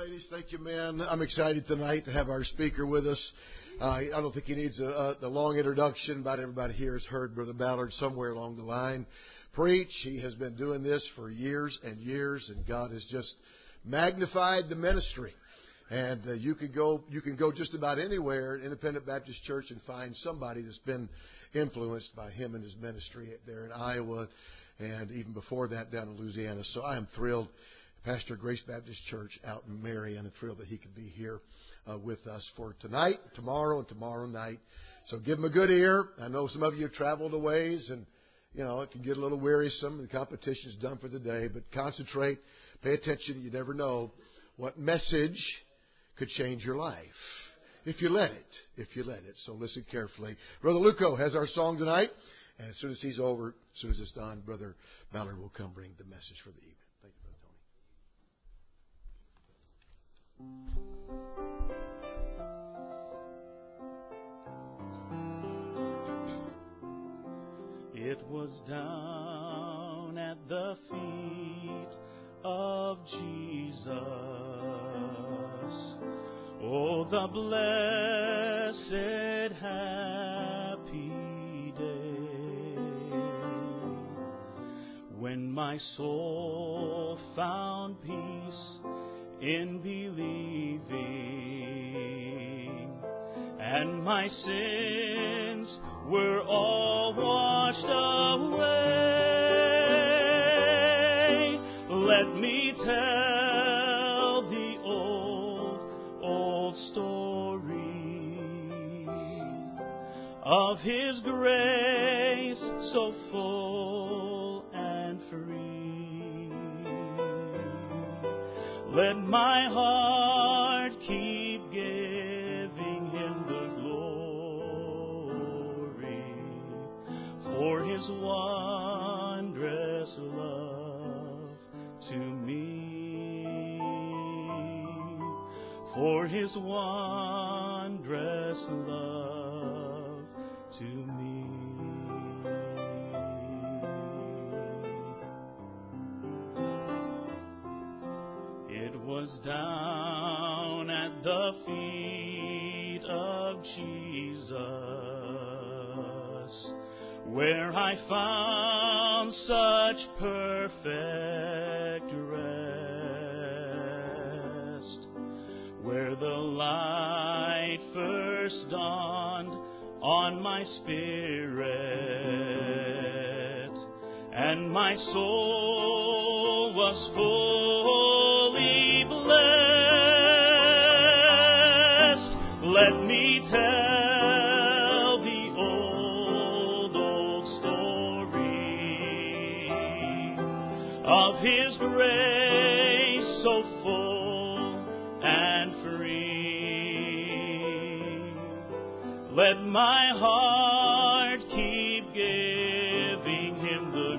ladies. Thank you, men. I'm excited tonight to have our speaker with us. I don't think he needs a long introduction. About everybody here has heard Brother Ballard somewhere along the line preach. He has been doing this for years and years, and God has just magnified the ministry. And you can go just about anywhere, Independent Baptist Church, and find somebody that's been influenced by him and his ministry there in Iowa, and even before that down in Louisiana. So I am thrilled. Pastor Grace Baptist Church out in Marion, and thrilled that he could be here with us for tonight, tomorrow, and tomorrow night. So give him a good ear. I know some of you have traveled a ways, and it can get a little wearisome. The competition's done for the day, but concentrate, pay attention. You never know what message could change your life if you let it. So listen carefully. Brother Luco has our song tonight, and as soon as he's over, as soon as it's done, Brother Ballard will come bring the message for the evening. Thank you, Brother Tony. It was down at the feet of Jesus. Oh, the blessed happy day when my soul found peace in believing, and my sins were all washed away. Let me tell the old story of His grace so full and free. Let my heart keep giving Him the glory for His wondrous love to me, for His wondrous love to me. It was down at the feet of Jesus where I found such perfect rest, where the light first dawned on my spirit, and my soul was fully blessed. Let me tell the old story of His grace so full and free. Let my heart keep giving Him the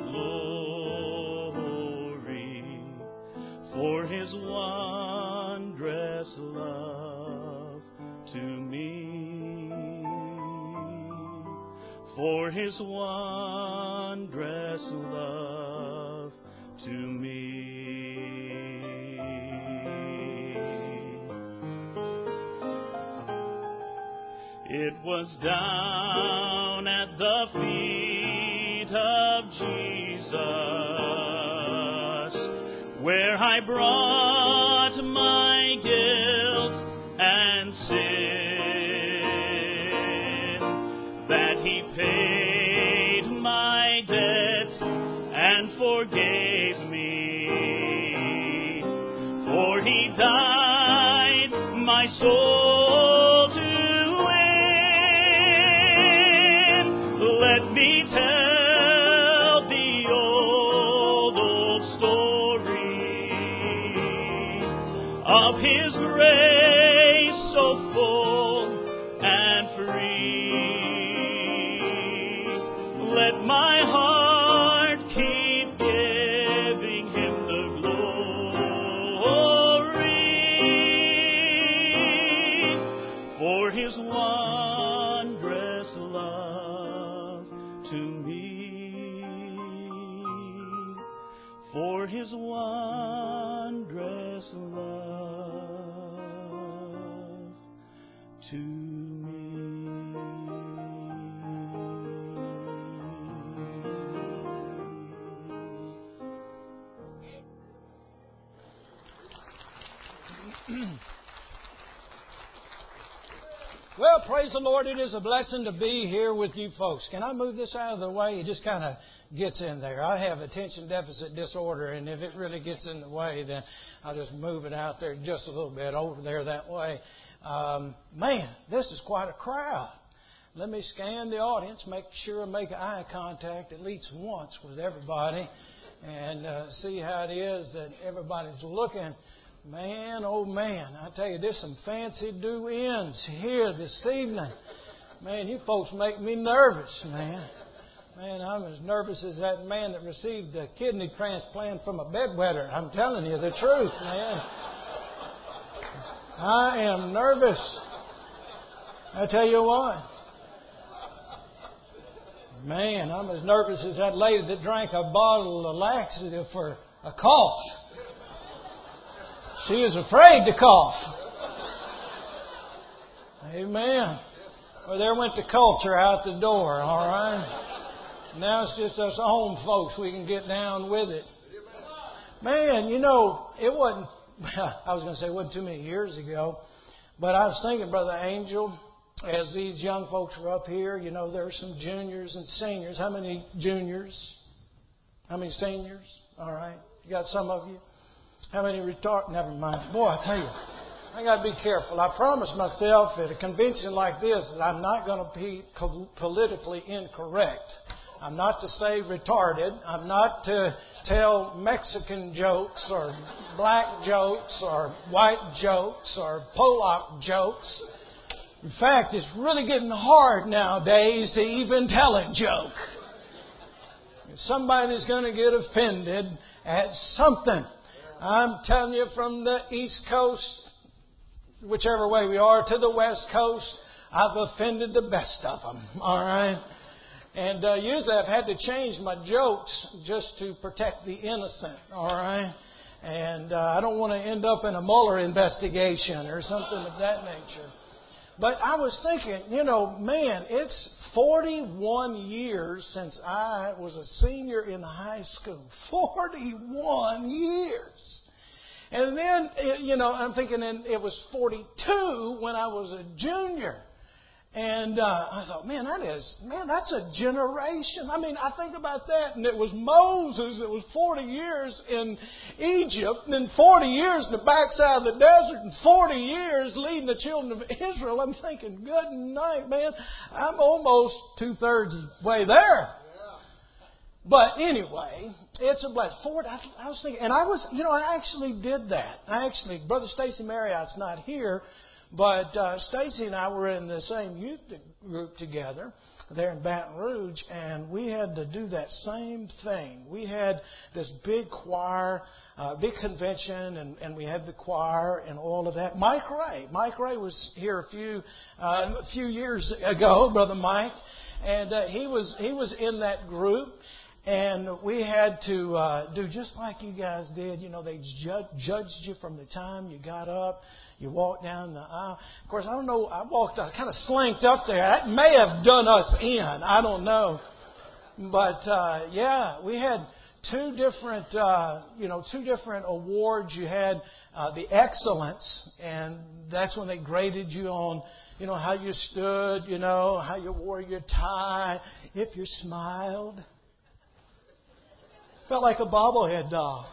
glory for His wondrous love to me, for His wondrous love to me. It was down at the feet of Jesus where I brought my guilt and sin, that He paid my debt and forgave me, for He died my soul to win. Let me tell the old story of His grace so full and free. Let my heart keep giving Him the glory for His wondrous love to me, for His wondrous love to me. Well, praise the Lord. It is a blessing to be here with you folks. Can I move this out of the way? It just kind of gets in there. I have attention deficit disorder, and if it really gets in the way, then I'll just move it out there just a little bit over there that way. Man, this is quite a crowd. Let me scan the audience, make sure I make eye contact at least once with everybody, and see how it is that everybody's looking. Man, oh man, I tell you, there's some fancy do-ins here this evening. Man, you folks make me nervous, man. Man, I'm as nervous as that man that received a kidney transplant from a bedwetter. I'm telling you the truth, man. I am nervous. I tell you what. Man, I'm as nervous as that lady that drank a bottle of laxative for a cough. She was afraid to cough. Amen. Well, there went the culture out the door, all right? Now it's just us home folks. We can get down with it. Man, you know, it wasn't, I was going to say it wasn't too many years ago, but I was thinking, Brother Angel, as these young folks were up here, you know, there are some juniors and seniors. How many juniors? How many seniors? All right. You got some of you? How many retard? Never mind. Boy, I tell you, I got to be careful. I promised myself at a convention like this that I'm not going to be politically incorrect. I'm not to say retarded. I'm not to tell Mexican jokes or black jokes or white jokes or Polak jokes. In fact, it's really getting hard nowadays to even tell a joke. Somebody's going to get offended at something. I'm telling you, from the East Coast, whichever way we are, to the West Coast, I've offended the best of them, all right? And usually I've had to change my jokes just to protect the innocent, all right? And I don't want to end up in a Mueller investigation or something of that nature. But I was thinking, you know, man, it's 41 years since I was a senior in high school. 41 years. And then, you know, I'm thinking it was 42 when I was a junior. And I thought, man, that's a generation. I mean, I think about that, and it was Moses. It was 40 years in Egypt, and then 40 years in the backside of the desert, and 40 years leading the children of Israel. I'm thinking, good night, man. I'm almost 2/3 way there. But anyway, it's a blessing. I was thinking, and I actually did that. Brother Stacy Marriott's not here. But Stacy and I were in the same youth group together there in Baton Rouge, and we had to do that same thing. We had this big choir, big convention, and we had the choir and all of that. Mike Ray was here a few years ago, Brother Mike, and he was in that group. And we had to do just like you guys did. You know, they judged you from the time you got up. You walked down the aisle. Of course, I don't know. I kind of slinked up there. That may have done us in. I don't know. But, yeah, we had two different awards. You had the excellence, and that's when they graded you on, you know, how you stood, you know, how you wore your tie, if you smiled. Felt like a bobblehead doll.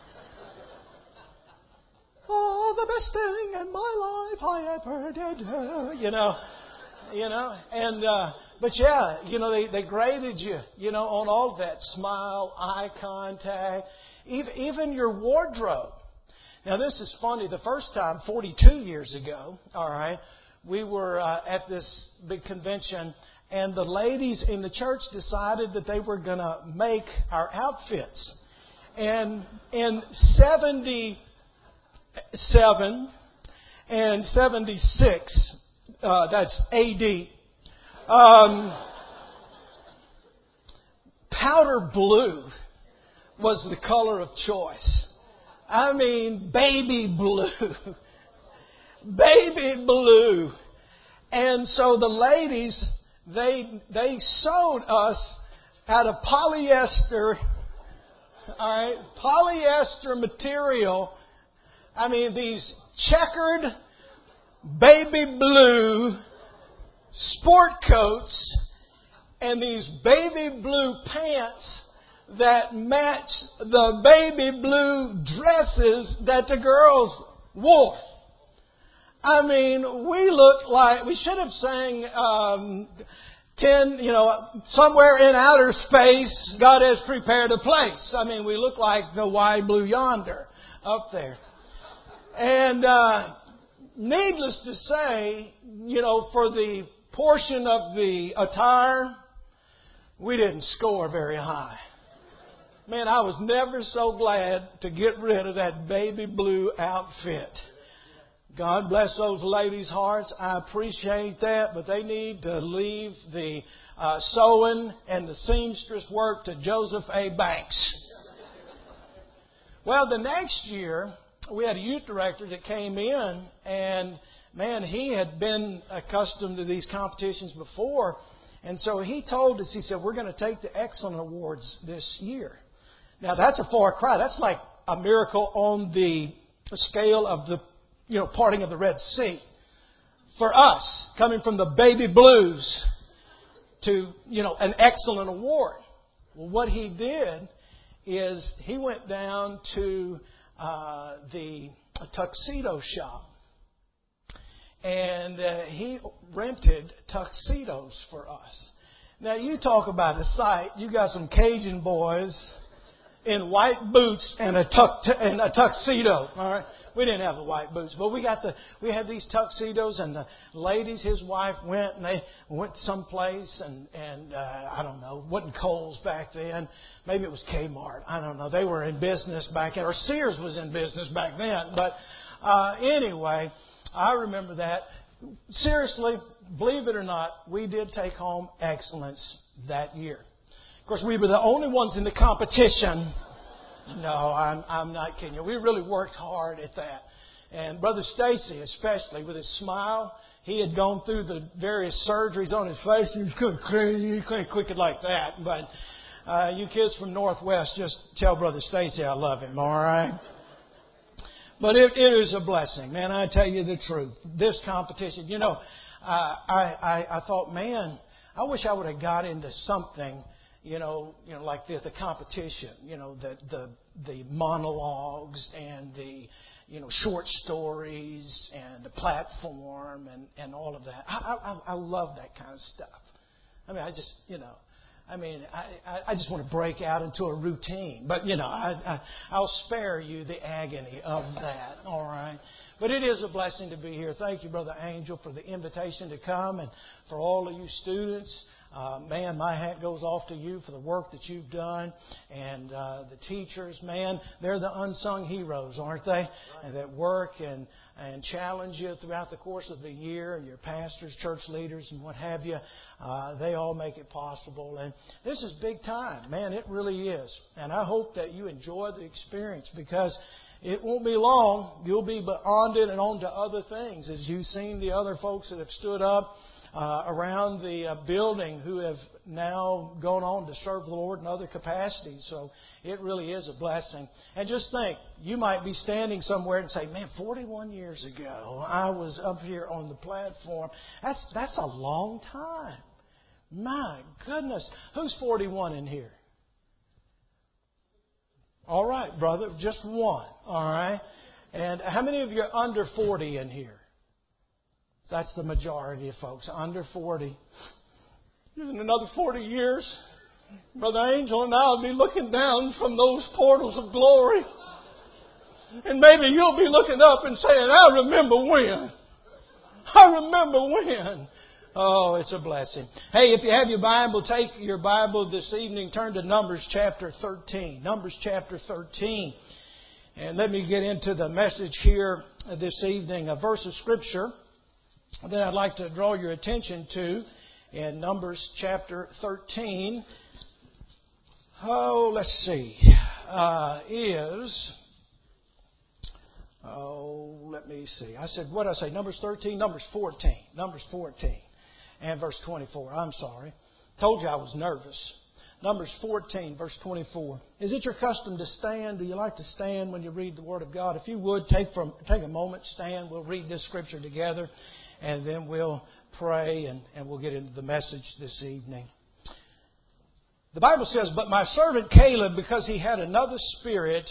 Oh, the best thing in my life I ever did. You know, and but yeah, you know, they graded you, you know, on all that. Smile, eye contact, even your wardrobe. Now this is funny. The first time, 42 years ago, all right, we were at this big convention, and the ladies in the church decided that they were going to make our outfits. And in 77 and 76, that's AD, powder blue was the color of choice. I mean, baby blue. Baby blue. And so the ladies, they sewed us out of polyester, all right, polyester material. I mean, these checkered baby blue sport coats and these baby blue pants that match the baby blue dresses that the girls wore. I mean, we looked like, we should have sang, somewhere in outer space, God has prepared a place. I mean, we look like the wide blue yonder up there. And, needless to say, for the portion of the attire, we didn't score very high. Man, I was never so glad to get rid of that baby blue outfit. God bless those ladies' hearts. I appreciate that, but they need to leave the sewing and the seamstress work to Joseph A. Banks. Well, the next year, we had a youth director that came in, and man, he had been accustomed to these competitions before. And so he told us, he said, we're going to take the Excellent Awards this year. Now, that's a far cry. That's like a miracle on the scale of the, parting of the Red Sea. For us, coming from the baby blues to, an excellent award. Well, what he did is he went down to the tuxedo shop. And he rented tuxedos for us. Now, you talk about a sight. You got some Cajun boys in white boots and a tuxedo. All right, we didn't have the white boots, but we had these tuxedos, and the ladies, his wife went, and they went someplace, and I don't know, wasn't Kohl's back then. Maybe it was Kmart. I don't know. They were in business back then, or Sears was in business back then. But anyway, I remember that. Seriously, believe it or not, we did take home excellence that year. Of course, we were the only ones in the competition. No, I'm not kidding you. We really worked hard at that. And Brother Stacy, especially, with his smile, he had gone through the various surgeries on his face. He couldn't click it like that. But you kids from Northwest, just tell Brother Stacy I love him, all right? But it is a blessing, man. I tell you the truth. This competition, I thought, man, I wish I would have got into something, like the competition, the monologues and the, short stories and the platform and all of that. I love that kind of stuff. I mean, I just want to break out into a routine. But, I'll spare you the agony of that, all right? But it is a blessing to be here. Thank you, Brother Angel, for the invitation to come, and for all of you students. Man, my hat goes off to you for the work that you've done. And the teachers, man, they're the unsung heroes, aren't they? And that work and challenge you throughout the course of the year. And your pastors, church leaders, and what have you, they all make it possible. And this is big time. Man, it really is. And I hope that you enjoy the experience, because it won't be long. You'll be beyond it and on to other things, as you've seen the other folks that have stood up around the building who have now gone on to serve the Lord in other capacities. So it really is a blessing. And just think, you might be standing somewhere and say, man, 41 years ago, I was up here on the platform. That's a long time. My goodness. Who's 41 in here? All right, brother, just one. All right. And how many of you are under 40 in here? That's the majority of folks, under 40. In another 40 years, Brother Angel and I will be looking down from those portals of glory. And maybe you'll be looking up and saying, I remember when. I remember when. Oh, it's a blessing. Hey, if you have your Bible, take your Bible this evening, turn to Numbers chapter 13. Numbers chapter 13. And let me get into the message here this evening. A verse of Scripture that I'd like to draw your attention to in Numbers chapter 13. Oh, let's see. Is let me see. I said, what did I say? Numbers 13? Numbers 14. Numbers 14 and verse 24. I'm sorry. Told you I was nervous. Numbers 14, verse 24. Is it your custom to stand? Do you like to stand when you read the Word of God? If you would, take a moment, stand. We'll read this Scripture together, and then we'll pray, and we'll get into the message this evening. The Bible says, "But my servant Caleb, because he had another spirit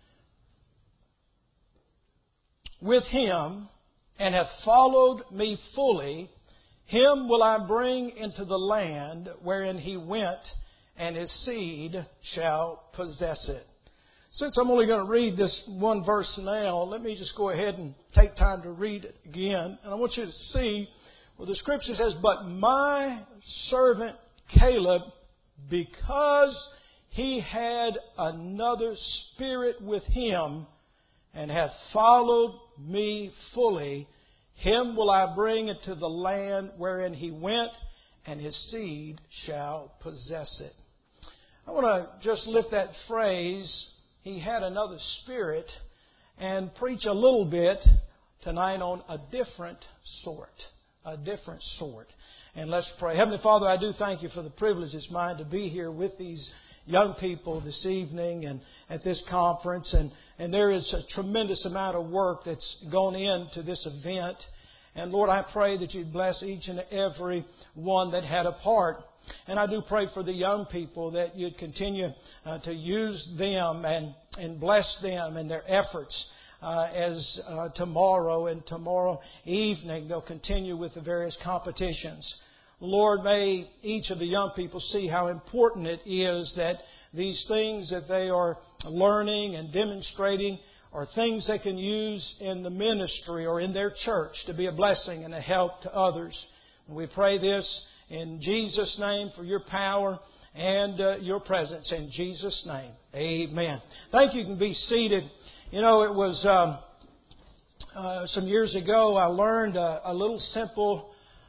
with him, and hath followed me fully, him will I bring into the land wherein he went, and his seed shall possess it." Since I'm only going to read this one verse now, let me just go ahead and take time to read it again. And I want you to see where the Scripture says, "But my servant Caleb, because he had another spirit with him, and hath followed me fully, him will I bring into the land wherein he went, and his seed shall possess it." I want to just lift that phrase, "he had another spirit," and preach a little bit tonight on a different sort. A different sort. And let's pray. Heavenly Father, I do thank you for the privilege it's mine to be here with these young people this evening and at this conference. And there is a tremendous amount of work that's gone into this event. And Lord, I pray that you'd bless each and every one that had a part. And I do pray for the young people that you'd continue to use them and bless them in their efforts as tomorrow and tomorrow evening they'll continue with the various competitions. Lord, may each of the young people see how important it is that these things that they are learning and demonstrating are things they can use in the ministry or in their church to be a blessing and a help to others. And we pray this in Jesus' name for your power and your presence. In Jesus' name, amen. Thank you. You can be seated. You know, it was some years ago I learned a little simple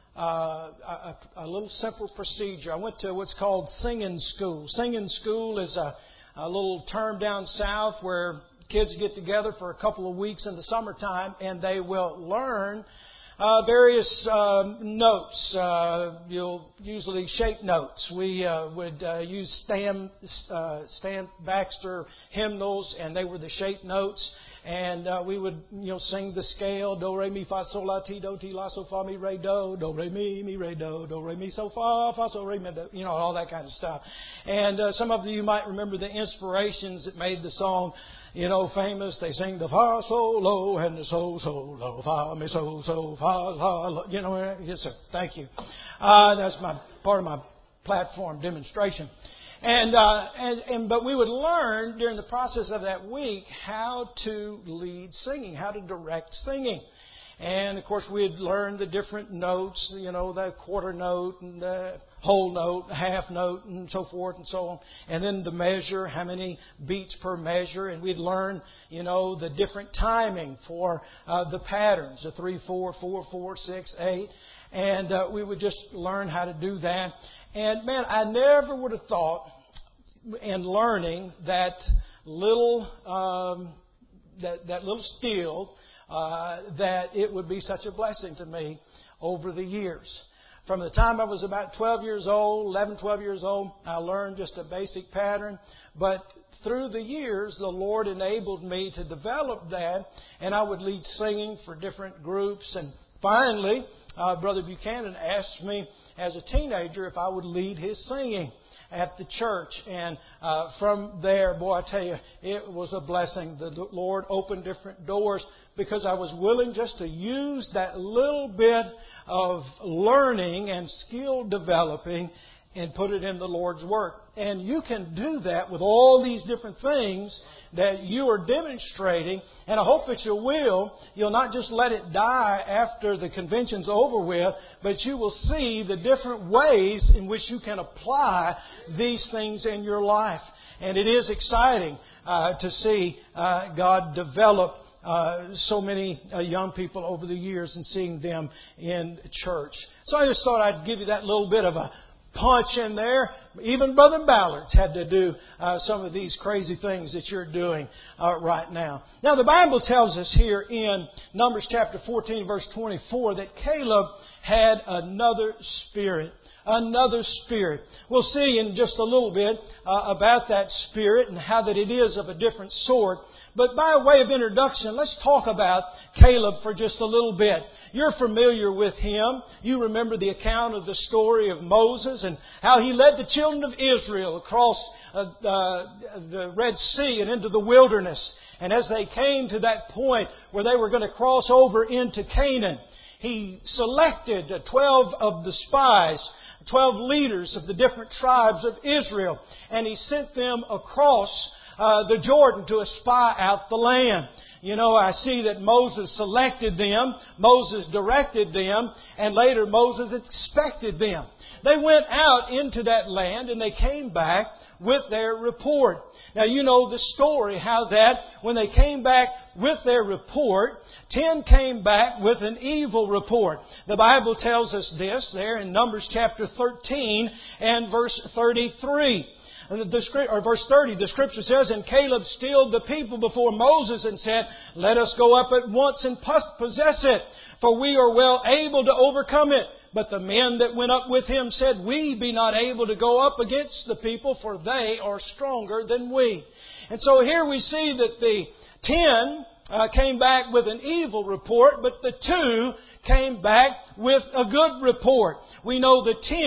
procedure. I went to what's called singing school. Singing school is a little term down south where kids get together for a couple of weeks in the summertime and they will learn various notes. You'll usually shape notes. We would use Stan Baxter hymnals, and they were the shape notes. And we would, sing the scale: do, re, mi, fa, sol, la, ti, do, ti, la, so, fa, mi, re, do re, mi, re, do re, mi, so, fa, so, re, mi, do, all that kind of stuff. And some of you might remember the inspirations that made the song, famous. They sing the fa, sol, lo, and the so, lo, fa, mi, so, fa, la, lo. Yes, sir. Thank you. That's part of my platform demonstration. But we would learn during the process of that week how to lead singing, how to direct singing. And, of course, we'd learn the different notes, the quarter note and the whole note, the half note, and so forth and so on. And then the measure, how many beats per measure. And we'd learn, the different timing for the patterns, the 3, 4, 4, 4, 6, 8. And we would just learn how to do that. And, man, I never would have thought in learning that little skill that it would be such a blessing to me over the years. From the time I was about 12 years old, 11, 12 years old, I learned just a basic pattern. But through the years, the Lord enabled me to develop that, and I would lead singing for different groups. And finally, Brother Buchanan asked me as a teenager if I would lead his singing at the church. And from there, boy, I tell you, it was a blessing. The Lord opened different doors because I was willing just to use that little bit of learning and skill developing and put it in the Lord's work. And you can do that with all these different things that you are demonstrating. And I hope that you will. You'll not just let it die after the convention's over with, but you will see the different ways in which you can apply these things in your life. And it is exciting to see God develop so many young people over the years and seeing them in church. So I just thought I'd give you that little bit of a punch in there. Even Brother Ballard's had to do some of these crazy things that you're doing right now. Now, the Bible tells us here in Numbers chapter 14, verse 24, that Caleb had another spirit. Another spirit. We'll see in just a little bit about that spirit and how that it is of a different sort. But by way of introduction, let's talk about Caleb for just a little bit. You're familiar with him. You remember the account of the story of Moses and how he led the children of Israel across the Red Sea and into the wilderness. And as they came to that point where they were going to cross over into Canaan, he selected 12 of the spies, 12 leaders of the different tribes of Israel, and he sent them across the Jordan to spy out the land. You know, I see that Moses selected them, Moses directed them, and later Moses expected them. They went out into that land and they came back with their report. Now, you know the story, how that when they came back with their report, 10 came back with an evil report. The Bible tells us this there in Numbers chapter 13 and verse 33. Verse 30, the Scripture says, "And Caleb stilled the people before Moses and said, Let us go up at once and possess it, for we are well able to overcome it. But the men that went up with him said, We be not able to go up against the people, for they are stronger than we." And so here we see that the 10 came back with an evil report, but the 2 came back with a good report. We know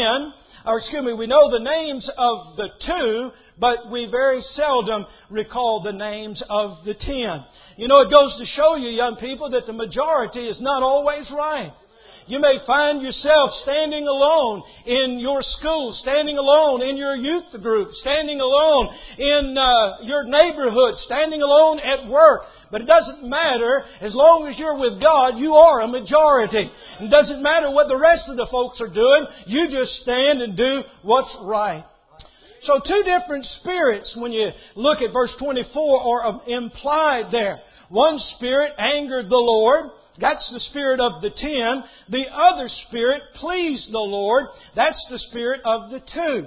we know the names of the 2, but we very seldom recall the names of the 10. You know, it goes to show you, young people, that the majority is not always right. You may find yourself standing alone in your school, standing alone in your youth group, standing alone in your neighborhood, standing alone at work. But it doesn't matter. As long as you're with God, you are a majority. It doesn't matter what the rest of the folks are doing. You just stand and do what's right. So 2 different spirits, when you look at verse 24, are implied there. One spirit angered the Lord. That's the spirit of the 10. The other spirit pleased the Lord. That's the spirit of the 2.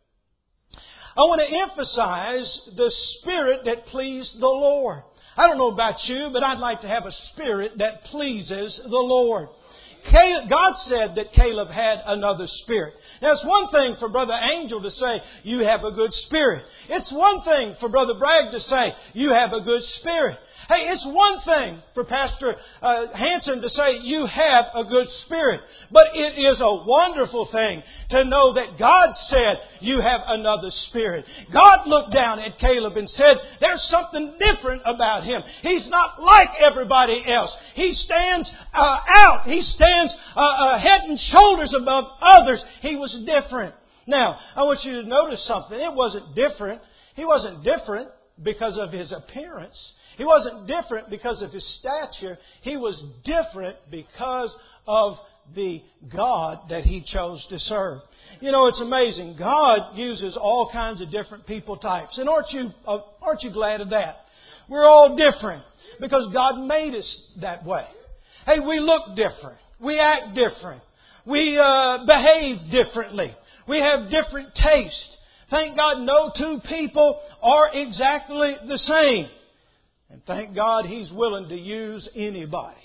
I want to emphasize the spirit that pleased the Lord. I don't know about you, but I'd like to have a spirit that pleases the Lord. God said that Caleb had another spirit. Now, it's one thing for Brother Angel to say, you have a good spirit. It's one thing for Brother Bragg to say, you have a good spirit. Hey, it's one thing for Pastor Hanson to say, you have a good spirit. But it is a wonderful thing to know that God said, you have another spirit. God looked down at Caleb and said, there's something different about him. He's not like everybody else. He stands out. He stands head and shoulders above others. He was different. Now, I want you to notice something. It wasn't different. He wasn't different because of his appearance. He wasn't different because of his stature. He was different because of the God that he chose to serve. You know, it's amazing. God uses all kinds of different people types. And aren't you glad of that? We're all different because God made us that way. Hey, we look different. We act different. We behave differently. We have different tastes. Thank God no 2 people are exactly the same. And thank God He's willing to use anybody.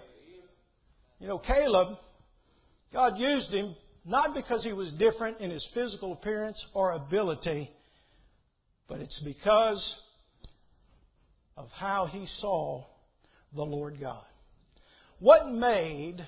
You know, Caleb, God used him not because he was different in his physical appearance or ability, but it's because of how he saw the Lord God. What made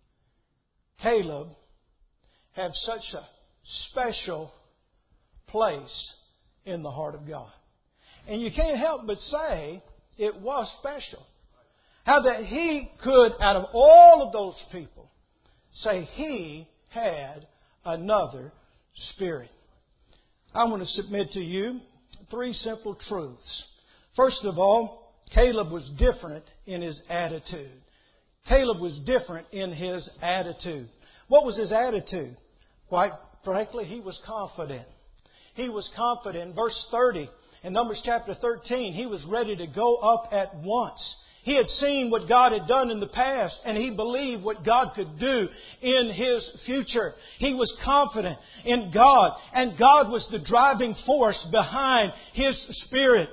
Caleb have such a special place in the heart of God? And you can't help but say it was special. How that he could, out of all of those people, say he had another spirit. I want to submit to you 3 simple truths. First of all, Caleb was different in his attitude. Caleb was different in his attitude. What was his attitude? Quite frankly, he was confident. He was confident. In verse 30, in Numbers chapter 13, he was ready to go up at once. He had seen what God had done in the past, and he believed what God could do in his future. He was confident in God, and God was the driving force behind his spirit.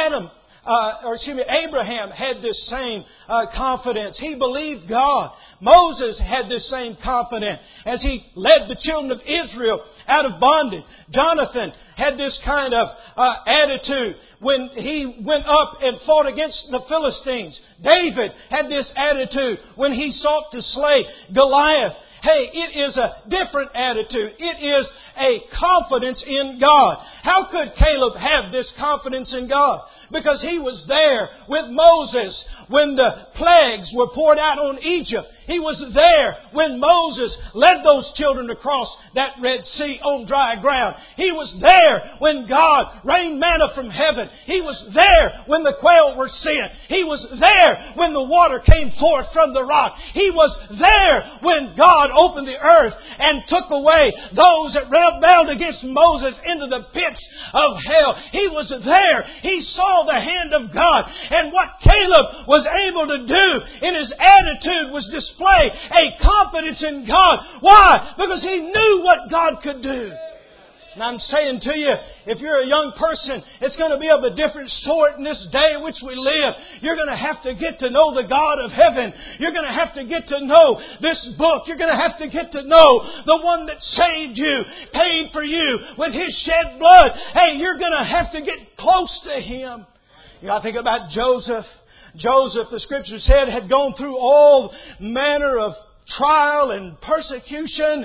Abraham had this same confidence. He believed God. Moses had this same confidence as he led the children of Israel out of bondage. Jonathan had this kind of attitude when he went up and fought against the Philistines. David had this attitude when he sought to slay Goliath. Hey, it is a different attitude. It is a confidence in God. How could Caleb have this confidence in God? Because he was there with Moses when the plagues were poured out on Egypt. He was there when Moses led those children across that Red Sea on dry ground. He was there when God rained manna from heaven. He was there when the quail were sent. He was there when the water came forth from the rock. He was there when God opened the earth and took away those that rebelled against Moses into the pits of hell. He was there. He saw the hand of God. And what Caleb was able to do in his attitude was display a confidence in God. Why? Because he knew what God could do. And I'm saying to you, if you're a young person, it's going to be of a different sort in this day in which we live. You're going to have to get to know the God of heaven. You're going to have to get to know this book. You're going to have to get to know the one that saved you, paid for you with His shed blood. Hey, you're going to have to get close to Him. You got to think about Joseph. Joseph, the Scripture said, had gone through all manner of trial and persecution,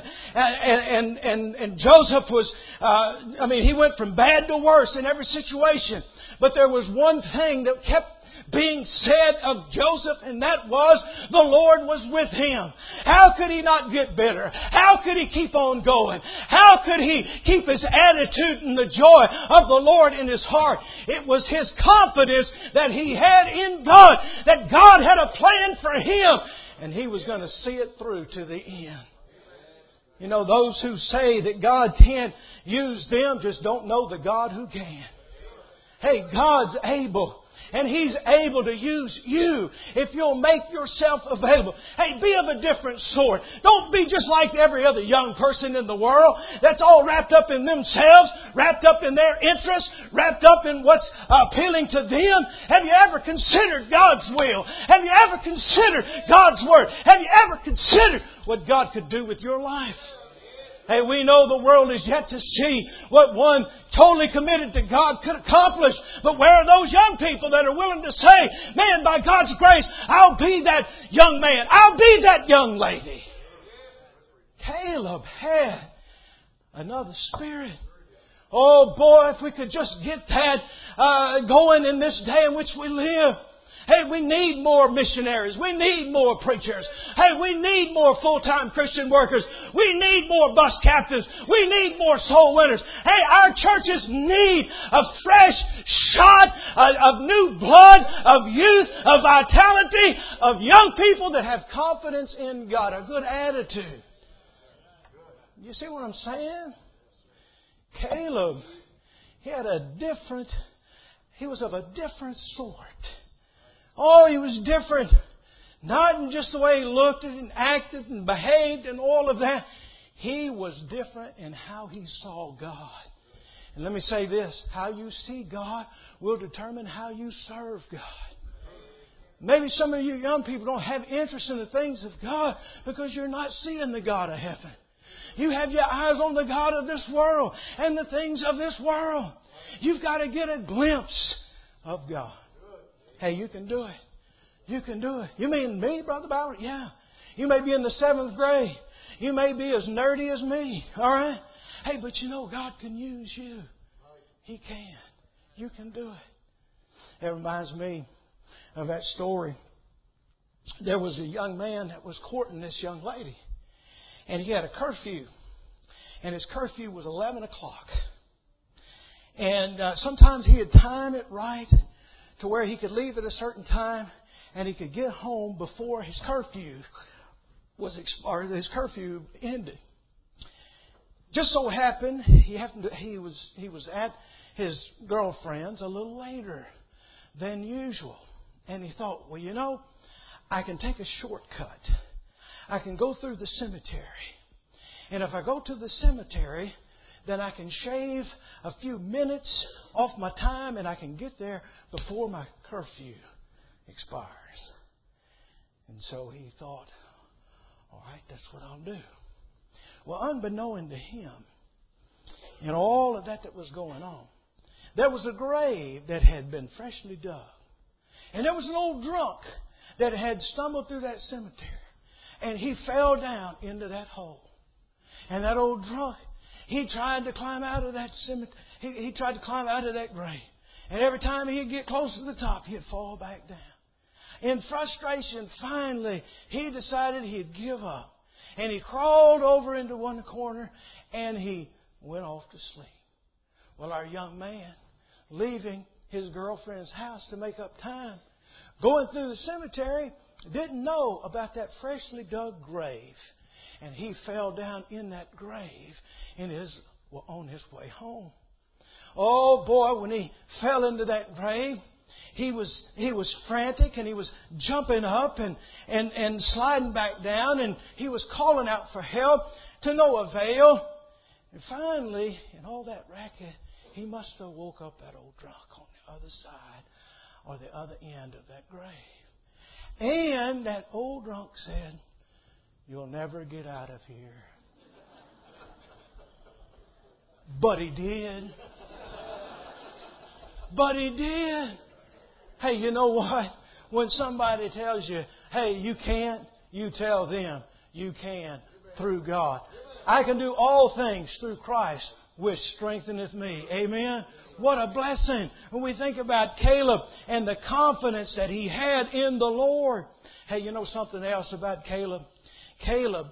and Joseph was, he went from bad to worse in every situation. But there was one thing that kept being said of Joseph, and that was the Lord was with him. How could he not get bitter? How could he keep on going? How could he keep his attitude and the joy of the Lord in his heart? It was his confidence that he had in God, that God had a plan for him, and he was going to see it through to the end. You know, those who say that God can't use them just don't know the God who can. Hey, God's able. And He's able to use you if you'll make yourself available. Hey, be of a different sort. Don't be just like every other young person in the world that's all wrapped up in themselves, wrapped up in their interests, wrapped up in what's appealing to them. Have you ever considered God's will? Have you ever considered God's Word? Have you ever considered what God could do with your life? Hey, we know the world is yet to see what one totally committed to God could accomplish. But where are those young people that are willing to say, man, by God's grace, I'll be that young man. I'll be that young lady. Caleb had another spirit. Oh boy, if we could just get that going in this day in which we live. Hey, we need more missionaries. We need more preachers. Hey, we need more full-time Christian workers. We need more bus captains. We need more soul winners. Hey, our churches need a fresh shot of new blood, of youth, of vitality, of young people that have confidence in God, a good attitude. You see what I'm saying? Caleb, he was of a different sort. Oh, he was different. Not in just the way he looked and acted and behaved and all of that. He was different in how he saw God. And let me say this. How you see God will determine how you serve God. Maybe some of you young people don't have interest in the things of God because you're not seeing the God of heaven. You have your eyes on the God of this world and the things of this world. You've got to get a glimpse of God. Hey, you can do it. You can do it. You mean me, Brother Ballard? Yeah. You may be in the 7th grade. You may be as nerdy as me. All right? Hey, but you know God can use you. He can. You can do it. It reminds me of that story. There was a young man that was courting this young lady. And he had a curfew. And his curfew was 11 o'clock. And sometimes he'd time it right to where he could leave at a certain time and he could get home before his curfew his curfew ended. Just so happened he was at his girlfriend's a little later than usual. And he thought, well, you know, I can take a shortcut. I can go through the cemetery. And if I go to the cemetery, then I can shave a few minutes off my time and I can get there before my curfew expires. And so he thought, all right, that's what I'll do. Well, unbeknown to him, in all of that was going on, there was a grave that had been freshly dug. And there was an old drunk that had stumbled through that cemetery. And he fell down into that hole. And that old drunk, he tried to climb out of that cemetery. He tried to climb out of that grave. And every time he'd get close to the top, he'd fall back down. In frustration, finally, he decided he'd give up. And he crawled over into one corner and he went off to sleep. Well, our young man, leaving his girlfriend's house to make up time, going through the cemetery, didn't know about that freshly dug grave. And he fell down in that grave and is on his way home. Oh boy, when he fell into that grave, he was frantic and he was jumping up and sliding back down, and he was calling out for help to no avail. And finally, in all that racket, he must have woke up that old drunk on the other side or the other end of that grave. And that old drunk said, "You'll never get out of here." But he did. But he did. Hey, you know what? When somebody tells you, hey, you can't, you tell them you can through God. I can do all things through Christ, which strengtheneth me. Amen? What a blessing when we think about Caleb and the confidence that he had in the Lord. Hey, you know something else about Caleb? Caleb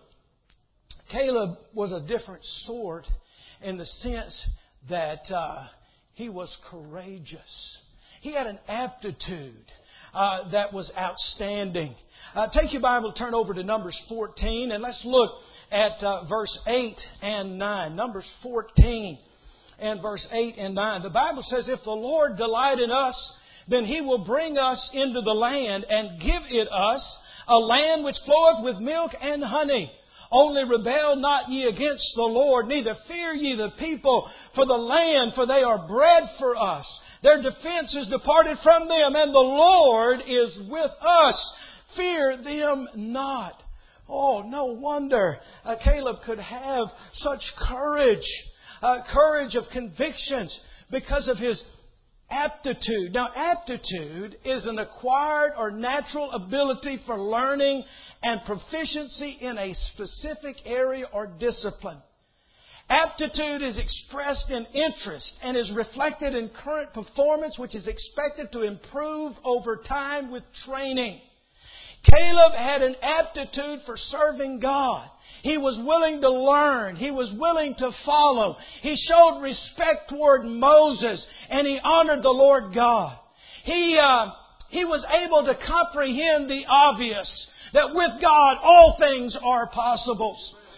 was a different sort in the sense that he was courageous. He had an aptitude that was outstanding. Take your Bible, turn over to Numbers 14, and let's look at verse 8 and 9. Numbers 14 and verse 8 and 9. The Bible says, "If the Lord delight in us, then He will bring us into the land and give it us, a land which floweth with milk and honey. Only rebel not ye against the Lord, neither fear ye the people for the land, for they are bread for us. Their defense is departed from them, and the Lord is with us. Fear them not." Oh, no wonder Caleb could have such courage, courage of convictions because of his aptitude. Now, aptitude is an acquired or natural ability for learning and proficiency in a specific area or discipline. Aptitude is expressed in interest and is reflected in current performance, which is expected to improve over time with training. Caleb had an aptitude for serving God. He was willing to learn. He was willing to follow. He showed respect toward Moses, and he honored the Lord God. He was able to comprehend the obvious, that with God all things are possible.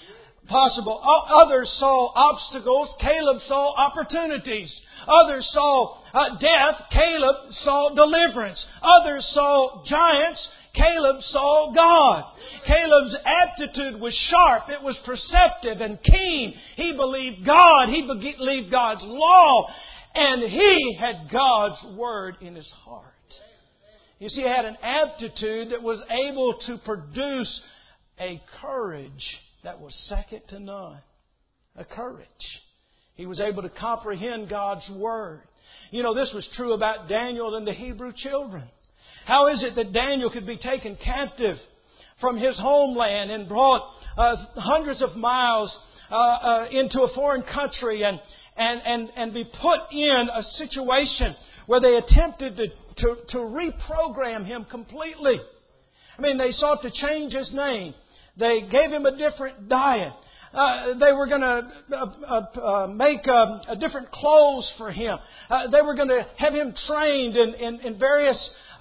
Others saw obstacles. Caleb saw opportunities. Others saw death. Caleb saw deliverance. Others saw giants. Caleb saw God. Caleb's aptitude was sharp. It was perceptive and keen. He believed God. He believed God's law. And he had God's Word in his heart. You see, he had an aptitude that was able to produce a courage that was second to none. A courage. He was able to comprehend God's Word. You know, this was true about Daniel and the Hebrew children. How is it that Daniel could be taken captive from his homeland and brought hundreds of miles into a foreign country and be put in a situation where they attempted to reprogram him completely? I mean, they sought to change his name. They gave him a different diet. They were going to make different clothes for him. They were going to have him trained in various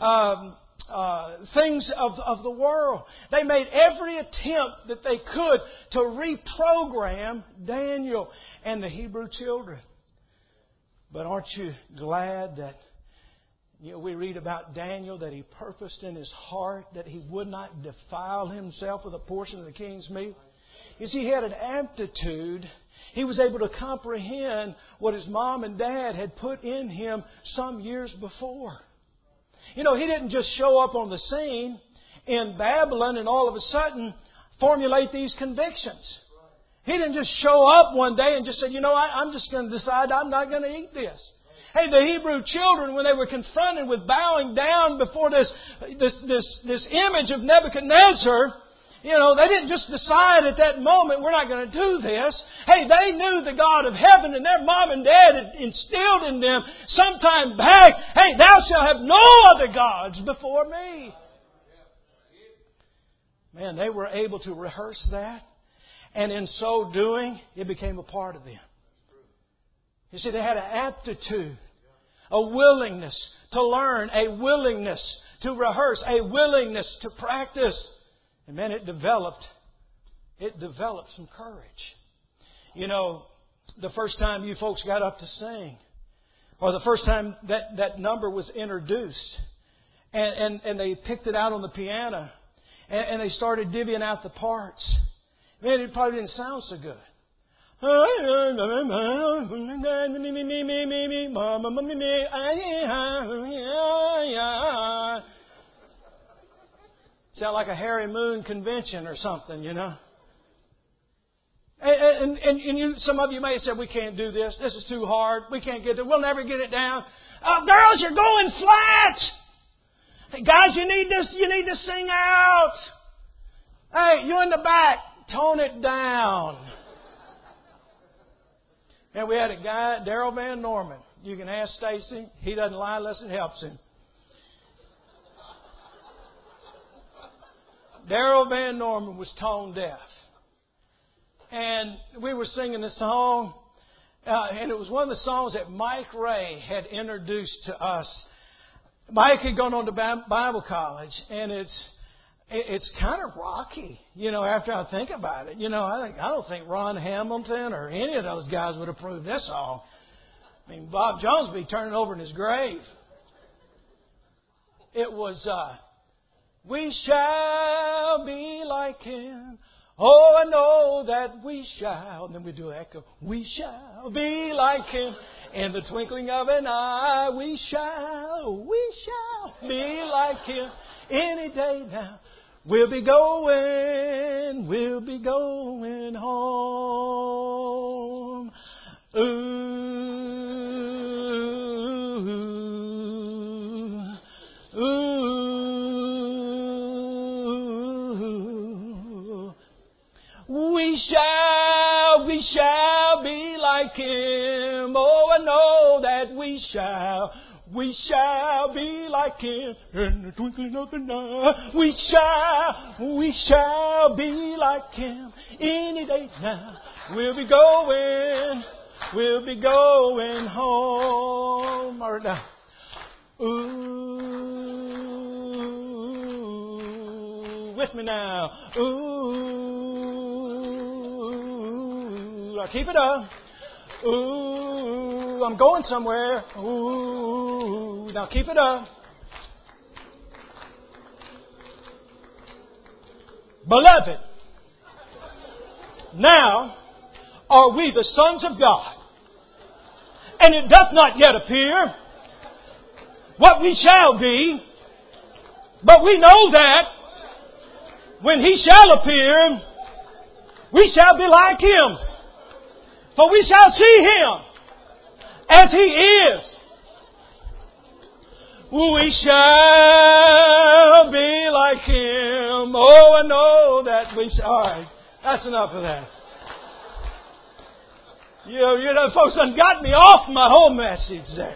things of the world. They made every attempt that they could to reprogram Daniel and the Hebrew children. But aren't you glad that We read about Daniel that he purposed in his heart that he would not defile himself with a portion of the king's meat. You see, he had an aptitude. He was able to comprehend what his mom and dad had put in him some years before. He didn't just show up on the scene in Babylon and all of a sudden formulate these convictions. He didn't just show up one day and just say, I'm just going to decide I'm not going to eat this. Hey, the Hebrew children, when they were confronted with bowing down before this image of Nebuchadnezzar, they didn't just decide at that moment, we're not going to do this. Hey, they knew the God of heaven, and their mom and dad had instilled in them sometime back, hey, thou shalt have no other gods before me. Man, they were able to rehearse that, and in so doing, it became a part of them. You see, they had an aptitude, a willingness to learn, a willingness to rehearse, a willingness to practice. And man, it developed some courage. The first time you folks got up to sing, or the first time that number was introduced, and they picked it out on the piano, and they started divvying out the parts. Man, it probably didn't sound so good. Sound like a Harry Moon convention or something, And some of you may have said, we can't do this. This is too hard. We can't get it. We'll never get it down. Girls, you're going flat. Hey, guys, you need to sing out. Hey, you in the back, tone it down. And we had a guy, Daryl Van Norman. You can ask Stacy. He doesn't lie unless it helps him. Daryl Van Norman was tone deaf. And we were singing this song, and it was one of the songs that Mike Ray had introduced to us. Mike had gone on to Bible college, and it's kind of rocky, after I think about it. I don't think Ron Hamilton or any of those guys would approve this song. I mean, Bob Jones would be turning over in his grave. It was, we shall be like Him. Oh, I know that we shall. And then we do echo. We shall be like Him. In the twinkling of an eye, we shall be like Him. Any day now, we'll be going home. We shall be like Him. Oh, I know that we shall be like Him. In the twinkling of an eye, we shall be like Him. Any day now, we'll be going home. All right now. Ooh, with me now. Ooh. Keep it up. Ooh, I'm going somewhere. Ooh, now keep it up. Beloved, now are we the sons of God, and it doth not yet appear what we shall be, but we know that when He shall appear, we shall be like Him. For we shall see Him as He is. We shall be like Him. Oh, I know that we shall. All right, that's enough of that. Folks done got me off my whole message there.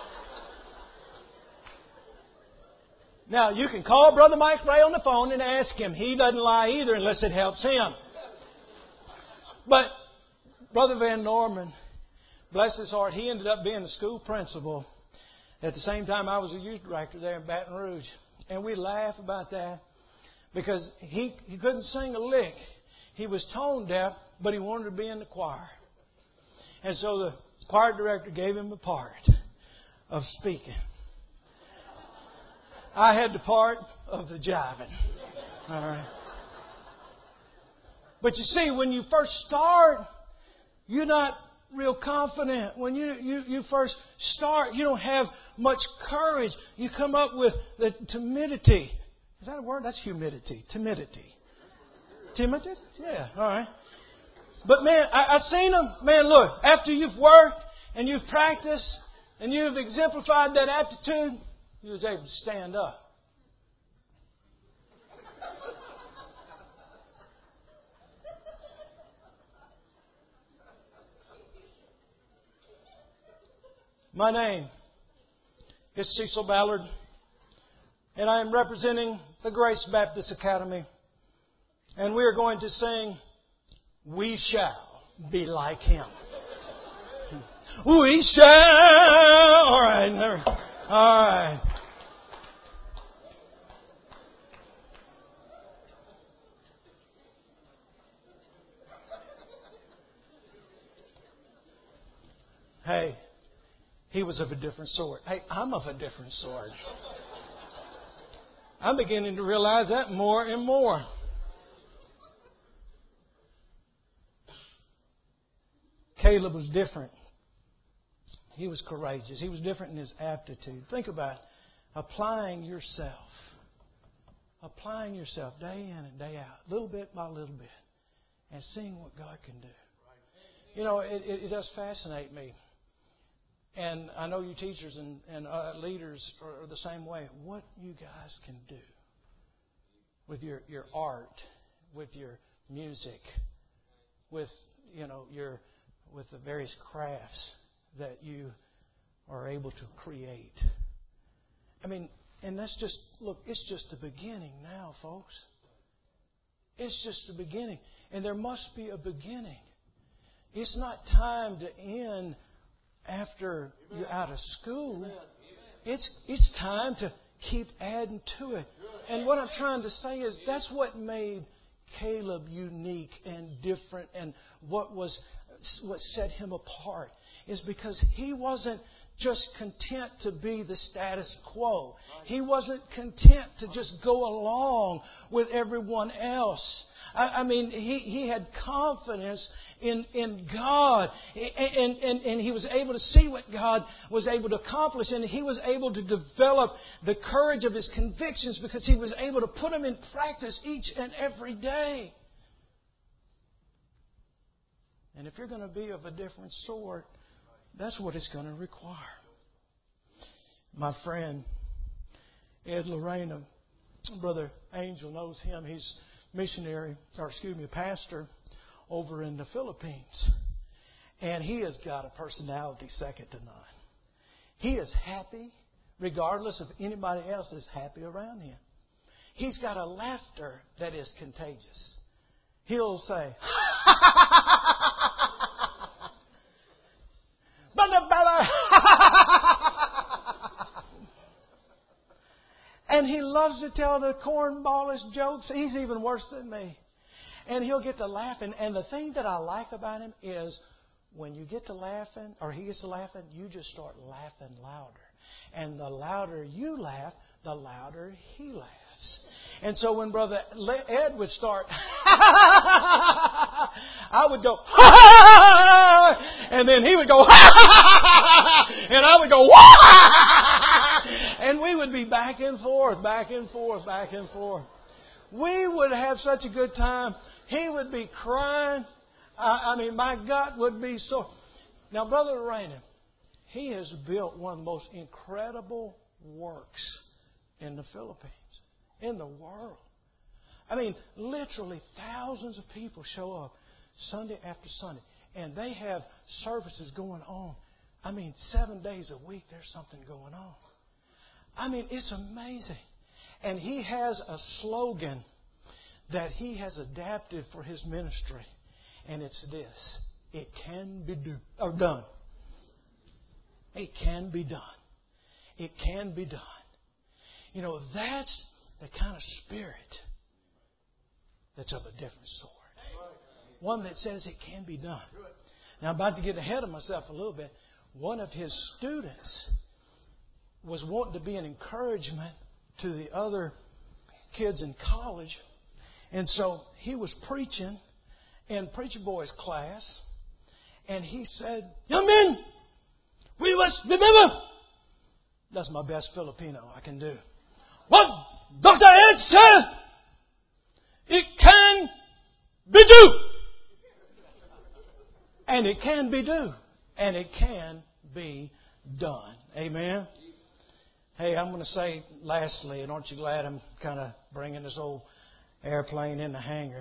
Now, you can call Brother Mike Ray on the phone and ask him. He doesn't lie either unless it helps him. But Brother Van Norman, bless his heart, he ended up being the school principal. At the same time, I was a youth director there in Baton Rouge. And we laugh about that because he couldn't sing a lick. He was tone deaf, but he wanted to be in the choir. And so the choir director gave him the part of speaking. I had the part of the jiving. All right. But you see, when you first start, you're not real confident. When you first start, you don't have much courage. You come up with the timidity. Is that a word? That's humidity. Timidity. Timidity? Yeah, all right. But man, I seen them. Man, look, after you've worked and you've practiced and you've exemplified that aptitude, you was able to stand up. My name is Cecil Ballard, and I am representing the Grace Baptist Academy. And we are going to sing, "We Shall Be Like Him." We shall. All right. All right. Hey, he was of a different sort. Hey, I'm of a different sort. I'm beginning to realize that more and more. Caleb was different. He was courageous. He was different in his aptitude. Think about applying yourself day in and day out, little bit by little bit, and seeing what God can do. You know, it does fascinate me. And I know you teachers and leaders are the same way. What you guys can do with your art, with your music, with with the various crafts that you are able to create. I mean, and that's just, look, it's just the beginning now, folks. It's just the beginning. And there must be a beginning. It's not time to end after you're out of school. It's time to keep adding to it. And what I'm trying to say is that's what made Caleb unique and different, and what set him apart is because he wasn't just content to be the status quo. He wasn't content to just go along with everyone else. I mean, he had confidence in God, and he was able to see what God was able to accomplish, and he was able to develop the courage of his convictions because he was able to put them in practice each and every day. And if you're going to be of a different sort, that's what it's going to require. My friend Ed Lorena, Brother Angel knows him. He's pastor over in the Philippines. And he has got a personality second to none. He is happy regardless of anybody else is happy around him. He's got a laughter that is contagious. He'll say, and he loves to tell the cornballish jokes. He's even worse than me. And he'll get to laughing. And the thing that I like about him is when you get to laughing, or he gets to laughing, you just start laughing louder. And the louder you laugh, the louder he laughs. And so when Brother Ed would start, I would go, and then he would go, and I would go, and we would be back and forth, back and forth, back and forth. We would have such a good time. He would be crying. I mean, my gut would be so. Now, Brother Lorena, he has built one of the most incredible works in the Philippines, in the world. I mean, literally thousands of people show up Sunday after Sunday, and they have services going on. I mean, 7 days a week there's something going on. I mean, it's amazing. And he has a slogan that he has adapted for his ministry, and it's this: it can be done. It can be done. It can be done. You know, that's the kind of spirit that's of a different sort. One that says it can be done. Now, I'm about to get ahead of myself a little bit. One of his students was wanting to be an encouragement to the other kids in college. And so he was preaching in Preacher Boy's class. And he said, "Young men, we must remember." That's my best Filipino I can do. "What Dr. Ed said, it can be do." And it can be do. And it can be done. Amen. Hey, I'm going to say lastly, and aren't you glad I'm kind of bringing this old airplane in the hangar?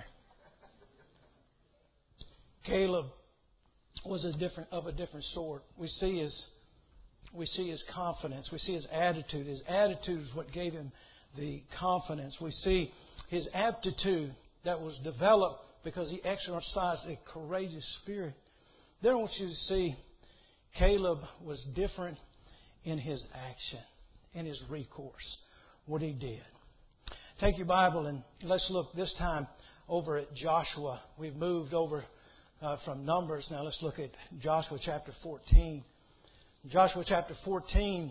Caleb was of a different sort. We see his confidence. We see his attitude. His attitude is what gave him the confidence. We see his aptitude that was developed because he exercised a courageous spirit. Then I want you to see Caleb was different in his action, in his recourse, what he did. Take your Bible and let's look this time over at Joshua. We've moved over from Numbers. Now let's look at Joshua chapter 14. Joshua chapter 14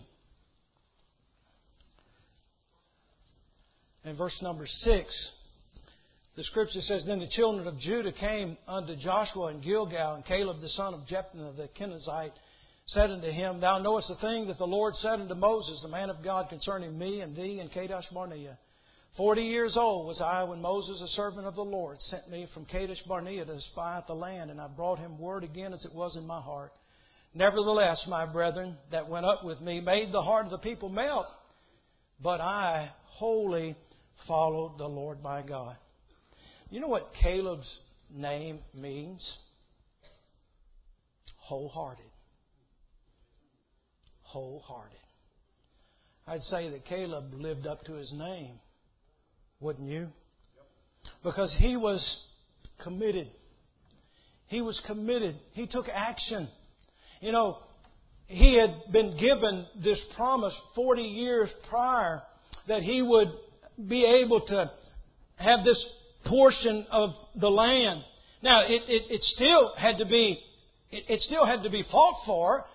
and verse number 6. The Scripture says, "Then the children of Judah came unto Joshua in Gilgal, and Caleb the son of Jephunneh the Kenizzite said unto him, Thou knowest the thing that the Lord said unto Moses, the man of God, concerning me and thee in Kadesh Barnea. 40 years old was I when Moses, a servant of the Lord, sent me from Kadesh Barnea to spy out the land, and I brought him word again as it was in my heart. Nevertheless, my brethren that went up with me made the heart of the people melt, but I wholly followed the Lord my God." You know what Caleb's name means? Wholehearted. Wholehearted. I'd say that Caleb lived up to his name. Wouldn't you? Because he was committed. He was committed. He took action. You know, he had been given this promise 40 years prior that he would be able to have this portion of the land. Now, it still had to be fought for.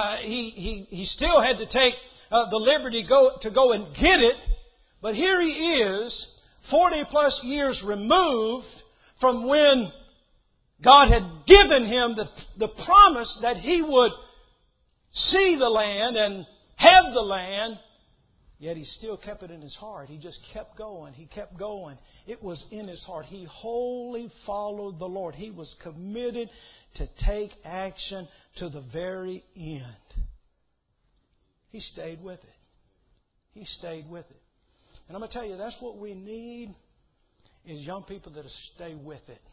He still had to take the liberty to go and get it. But here he is, 40 plus years removed from when God had given him the promise that he would see the land and have the land. Yet he still kept it in his heart. He just kept going. He kept going. It was in his heart. He wholly followed the Lord. He was committed to take action to the very end. He stayed with it. He stayed with it. And I'm going to tell you, that's what we need is young people that stay with it.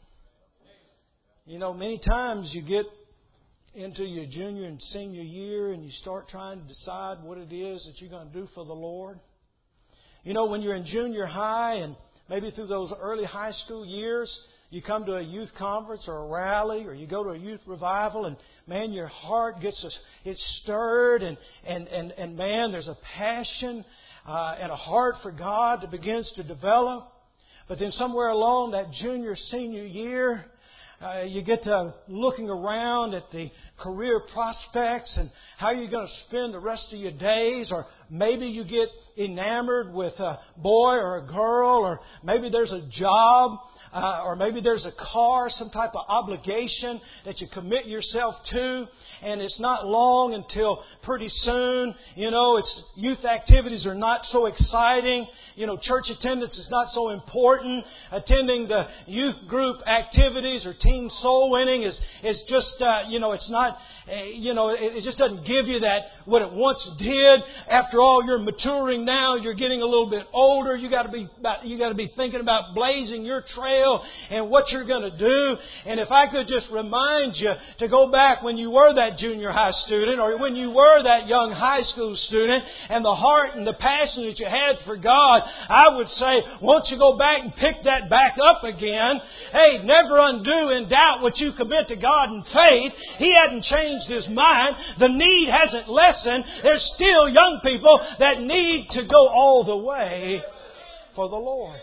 You know, many times you get into your junior and senior year and you start trying to decide what it is that you're going to do for the Lord. You know, when you're in junior high and maybe through those early high school years, you come to a youth conference or a rally or you go to a youth revival and, man, your heart it's stirred and man, there's a passion and a heart for God that begins to develop. But then somewhere along that junior, senior year, you get to looking around at the career prospects and how you're going to spend the rest of your days. Or maybe you get enamored with a boy or a girl, or maybe there's a job, or maybe there's a car, some type of obligation that you commit yourself to. And it's not long until pretty soon, it's youth activities are not so exciting. Church attendance is not so important. Attending the youth group activities or teen soul winning is just, it's not, it just doesn't give you that what it once did. After all, you're maturing now. You're getting a little bit older. You got to be thinking about blazing your trail and what you're going to do. And if I could just remind you to go back when you were that junior high student or when you were that young high school student and the heart and the passion that you had for God, I would say, won't you go back and pick that back up again? Hey, never undo in doubt what you commit to God in faith. He hadn't changed His mind. The need hasn't lessened. There's still young people that need to go all the way for the Lord.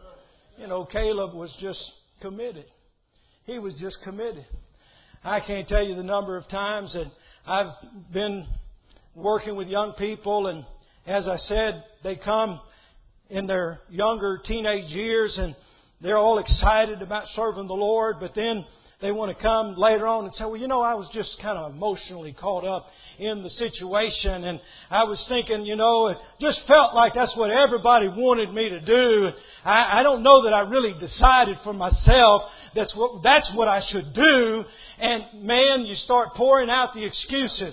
Caleb was just committed. He was just committed. I can't tell you the number of times that I've been working with young people, and as I said, they come in their younger teenage years, and they're all excited about serving the Lord, but then they want to come later on and say, well, I was just kind of emotionally caught up in the situation, and I was thinking, it just felt like that's what everybody wanted me to do. I don't know that I really decided for myself that's what I should do. And man, you start pouring out the excuses.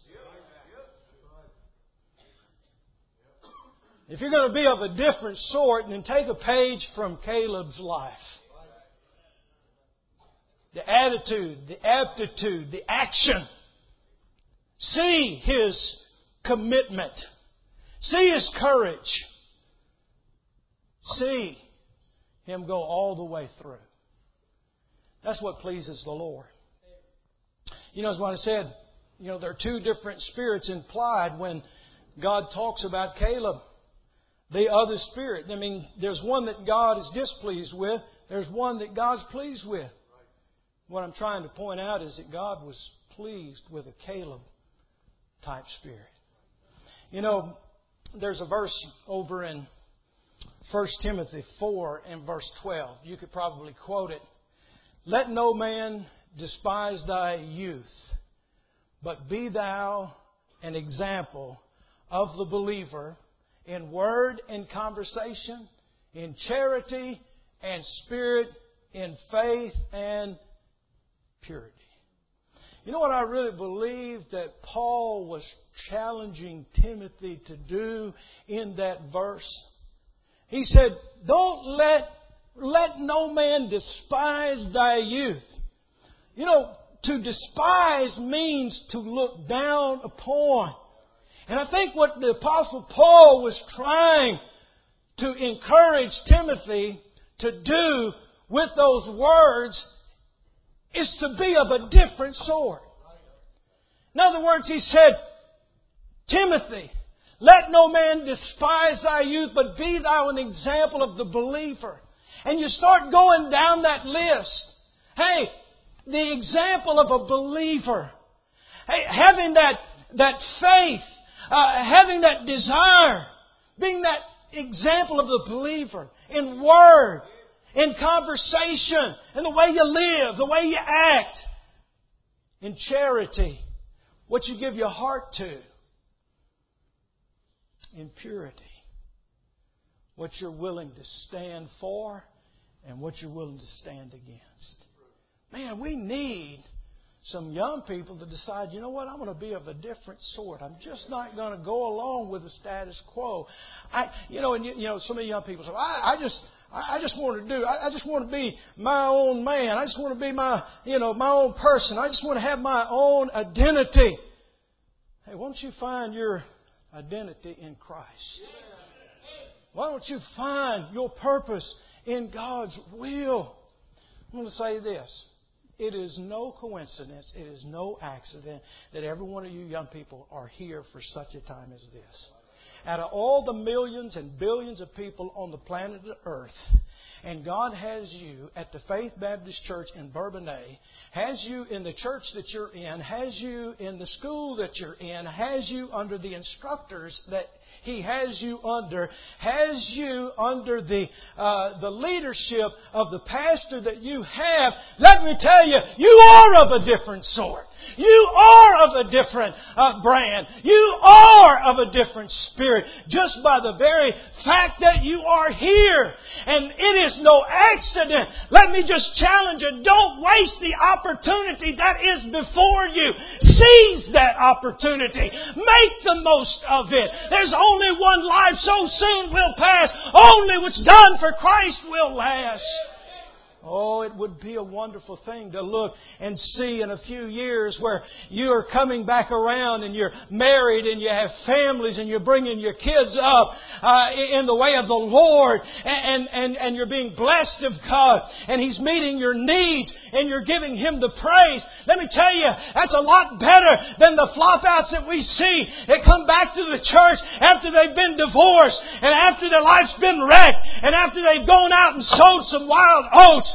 If you're going to be of a different sort, then take a page from Caleb's life. The attitude, the aptitude, the action. See his commitment. See his courage. See him go all the way through. That's what pleases the Lord. As what I said, there are two different spirits implied when God talks about Caleb. The other spirit. There's one that God is displeased with. There's one that God's pleased with. What I'm trying to point out is that God was pleased with a Caleb type spirit. There's a verse over in 1 Timothy 4 and verse 12. You could probably quote it. Let no man despise thy youth, but be thou an example of the believer in word and conversation, in charity and spirit, in faith and purity. You know what I really believe that Paul was challenging Timothy to do in that verse? He said, don't let no man despise thy youth. To despise means to look down upon. And I think what the Apostle Paul was trying to encourage Timothy to do with those words is to be of a different sort. In other words, he said, Timothy, let no man despise thy youth, but be thou an example of the believer. And you start going down that list. Hey, the example of a believer. Hey, having that faith, having that desire, being that example of the believer in word, in conversation, in the way you live, the way you act, in charity, what you give your heart to, in purity, what you're willing to stand for and what you're willing to stand against. Man, we need some young people to decide, you know what, I'm going to be of a different sort. I'm just not going to go along with the status quo. Some of the young people say, I just want to be my own man. I just want to be my own person. I just want to have my own identity. Hey, won't you find your identity in Christ? Why don't you find your purpose in God's will? I'm going to say this. It is no coincidence, it is no accident that every one of you young people are here for such a time as this. Out of all the millions and billions of people on the planet Earth, and God has you at the Faith Baptist Church in Bourbonnais, has you in the church that you're in, has you in the school that you're in, has you under the instructors that He has you under, has you under the leadership of the pastor that you have. Let me tell you, you are of a different sort. You are of a different brand. You are of a different spirit just by the very fact that you are here. And it is no accident. Let me just challenge you. Don't waste the opportunity that is before you. Seize that opportunity. Make the most of it. There's only one life, so soon will pass. Only what's done for Christ will last. Oh, it would be a wonderful thing to look and see in a few years where you are coming back around and you're married and you have families and you're bringing your kids up in the way of the Lord and you're being blessed of God and He's meeting your needs and you're giving Him the praise. Let me tell you, that's a lot better than the flop-outs that we see that come back to the church after they've been divorced and after their life's been wrecked and after they've gone out and sowed some wild oats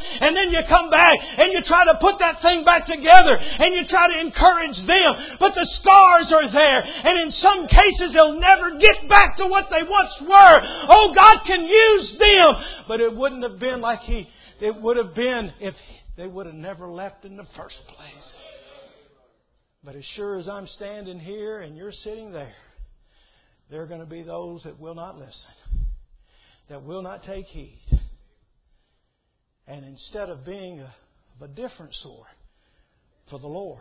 and then you come back and you try to put that thing back together and you try to encourage them. But the scars are there, and in some cases they'll never get back to what they once were. Oh, God can use them, but it wouldn't have been like it would have been if they would have never left in the first place. But as sure as I'm standing here and you're sitting there, there are going to be those that will not listen, that will not take heed. And instead of being of a different sort for the Lord,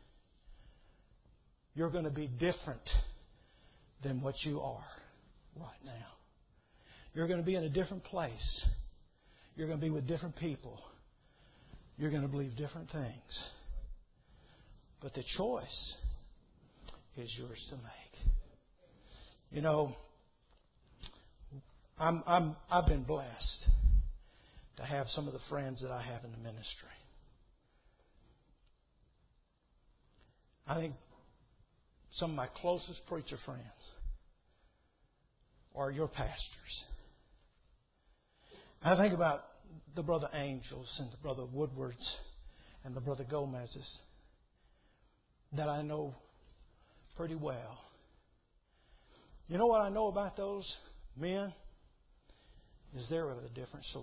you're going to be different than what you are right now. You're going to be in a different place. You're going to be with different people. You're going to believe different things. But the choice is yours to make. You know, I've been blessed to have some of the friends that I have in the ministry. I think some of my closest preacher friends are your pastors. I think about the Brother Angels and the Brother Woodwards and the Brother Gomez's that I know pretty well. You know what I know about those men? Is they're of a different sort.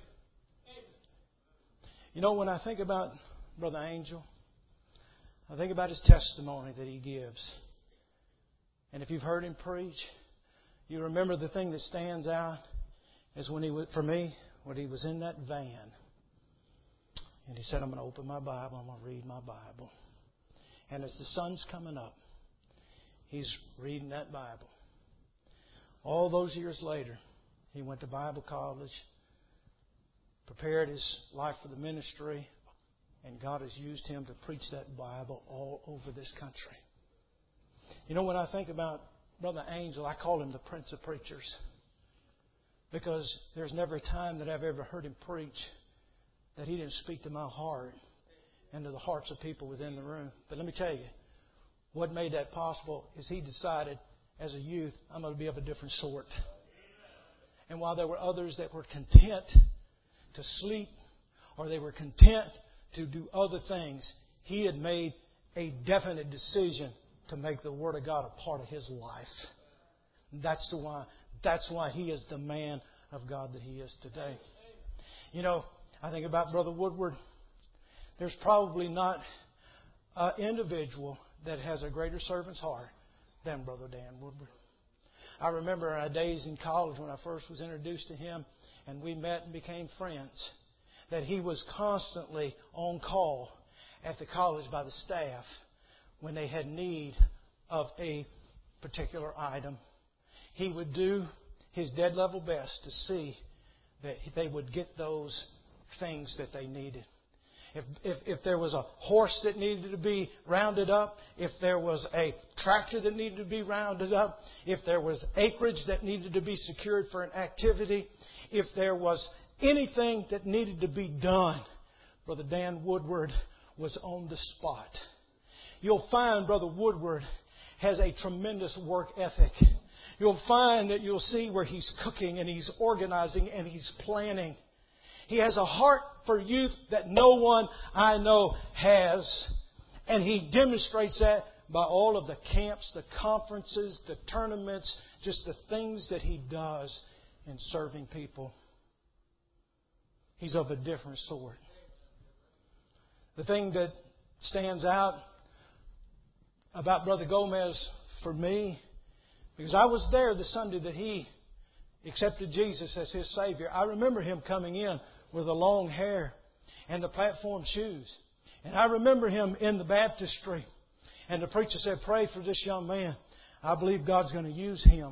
You know, when I think about Brother Angel, I think about his testimony that he gives. And if you've heard him preach, you remember the thing that stands out is when he was, for me, when he was in that van. And he said, I'm going to open my Bible, I'm going to read my Bible. And as the sun's coming up, he's reading that Bible. All those years later, he went to Bible college, prepared his life for the ministry, and God has used him to preach that Bible all over this country. You know, when I think about Brother Angel, I call him the Prince of Preachers. Because there's never a time that I've ever heard him preach that he didn't speak to my heart and to the hearts of people within the room. But let me tell you, what made that possible is he decided as a youth, I'm going to be of a different sort. And while there were others that were content to sleep or they were content to do other things, he had made a definite decision to make the Word of God a part of his life. That's why he is the man of God that he is today. You know, I think about Brother Woodward. There's probably not an individual that has a greater servant's heart than Brother Dan Woodward. I remember in our days in college when I first was introduced to him and we met and became friends, that he was constantly on call at the college by the staff when they had need of a particular item. He would do his dead level best to see that they would get those things that they needed. If there was a horse that needed to be rounded up, if there was a tractor that needed to be rounded up, if there was acreage that needed to be secured for an activity, if there was anything that needed to be done, Brother Dan Woodward was on the spot. You'll find Brother Woodward has a tremendous work ethic. You'll find that you'll see where he's cooking and he's organizing and he's planning. He has a heart for youth that no one I know has. And he demonstrates that by all of the camps, the conferences, the tournaments, just the things that he does in serving people. He's of a different sort. The thing that stands out about Brother Gomez for me, because I was there the Sunday that he accepted Jesus as his Savior. I remember him coming in with the long hair and the platform shoes. And I remember him in the baptistry. And the preacher said, pray for this young man. I believe God's going to use him.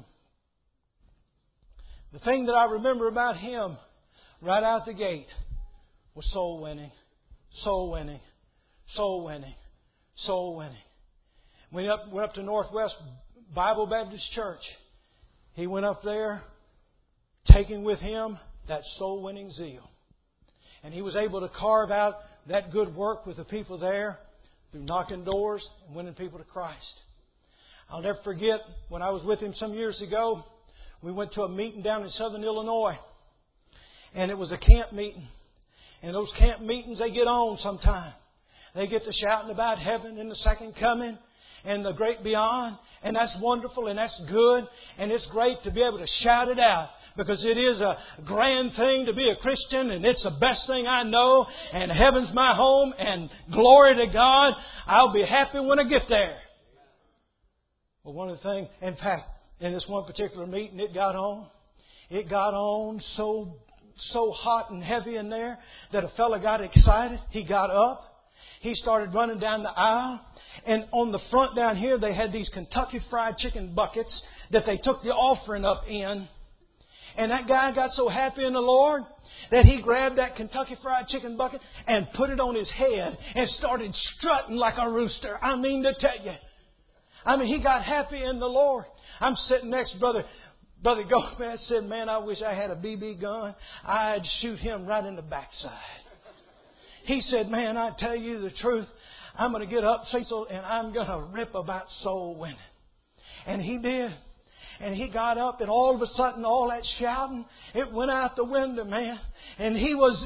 The thing that I remember about him right out the gate was soul winning, soul winning, soul winning, soul winning. Went up to Northwest Bible Baptist Church. He went up there, taking with him that soul-winning zeal. And he was able to carve out that good work with the people there through knocking doors and winning people to Christ. I'll never forget when I was with him some years ago, we went to a meeting down in southern Illinois. And it was a camp meeting. And those camp meetings, they get on sometime. They get to shouting about heaven and the second coming and the great beyond. And that's wonderful and that's good. And it's great to be able to shout it out. Because it is a grand thing to be a Christian. And it's the best thing I know. And heaven's my home. And glory to God. I'll be happy when I get there. Well, one of the things, in fact, in this one particular meeting, it got on so hot and heavy in there that a fella got excited. He got up. He started running down the aisle. And on the front down here, they had these Kentucky Fried Chicken buckets that they took the offering up in. And that guy got so happy in the Lord that he grabbed that Kentucky Fried Chicken bucket and put it on his head and started strutting like a rooster. I mean to tell you. He got happy in the Lord. I'm sitting next to Brother Gomez said, man, I wish I had a BB gun. I'd shoot him right in the backside. He said, man, I tell you the truth. I'm going to get up, Cecil, and I'm going to rip about soul winning. And he did. And he got up, and all of a sudden, all that shouting, it went out the window, man. And he was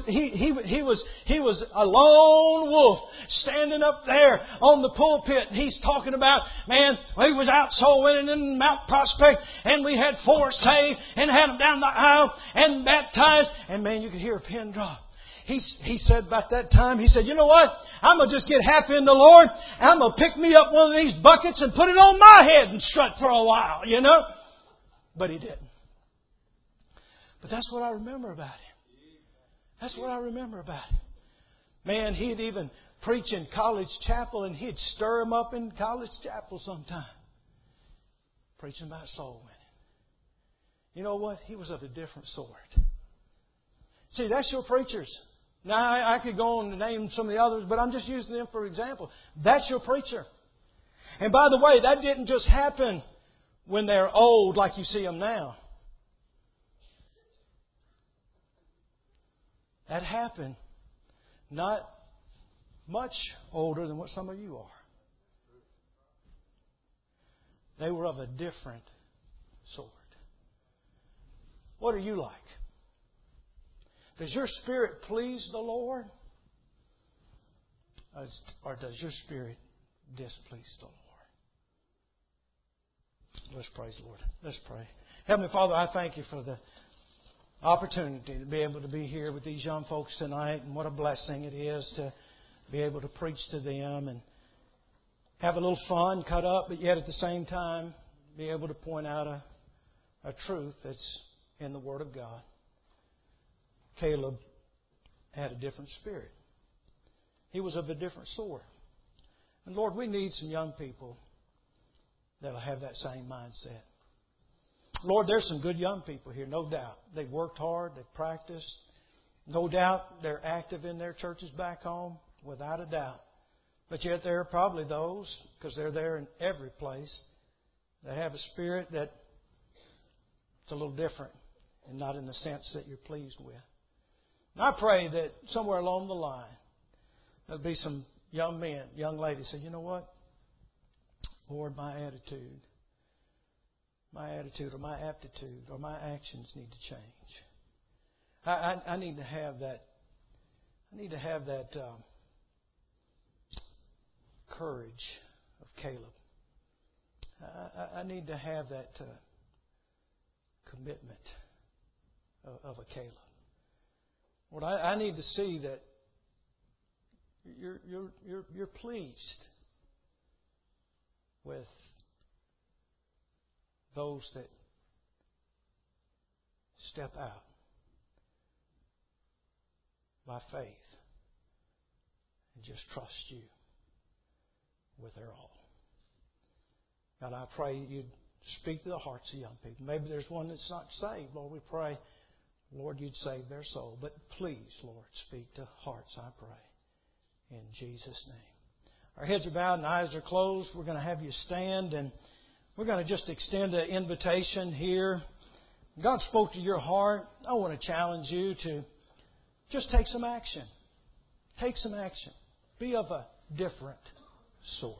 a lone wolf standing up there on the pulpit. And he's talking about, man, we was out soul winning in Mount Prospect, and we had 4 saved, and had them down the aisle, and baptized. And man, you could hear a pin drop. He said about that time, he said, you know what? I'm going to just get happy in the Lord. I'm going to pick me up one of these buckets and put it on my head and strut for a while, you know. But he didn't. But that's what I remember about him. That's what I remember about him. Man, he'd even preach in college chapel and he'd stir him up in college chapel sometime. Preaching about soul winning. You know what? He was of a different sort. See, that's your preachers. Now, I could go on to name some of the others, but I'm just using them for example. That's your preacher. And by the way, that didn't just happen when they're old like you see them now. That happened not much older than what some of you are. They were of a different sort. What are you like? Does your spirit please the Lord? Or does your spirit displease the Lord? Let's praise the Lord. Let's pray. Heavenly Father, I thank you for the opportunity to be able to be here with these young folks tonight. And what a blessing it is to be able to preach to them and have a little fun, cut up, but yet at the same time be able to point out a truth that's in the Word of God. Caleb had a different spirit. He was of a different sort. And Lord, we need some young people that'll have that same mindset. Lord, there's some good young people here, no doubt. They've worked hard, they've practiced. No doubt they're active in their churches back home, without a doubt. But yet there are probably those, because they're there in every place, that have a spirit that's a little different and not in the sense that you're pleased with. And I pray that somewhere along the line, there'll be some young men, young ladies say, you know what? Lord, my attitude or my aptitude or my actions need to change. I need to have that. I need to have that courage of Caleb. I need to have that commitment of a Caleb. Lord, I need to see that you're pleased with those that step out by faith and just trust you with their all. God, I pray you'd speak to the hearts of young people. Maybe there's one that's not saved. Lord, we pray, Lord, you'd save their soul. But please, Lord, speak to hearts, I pray. In Jesus' name. Our heads are bowed and eyes are closed. We're going to have you stand and we're going to just extend an invitation here. God spoke to your heart. I want to challenge you to just take some action. Take some action. Be of a different sort.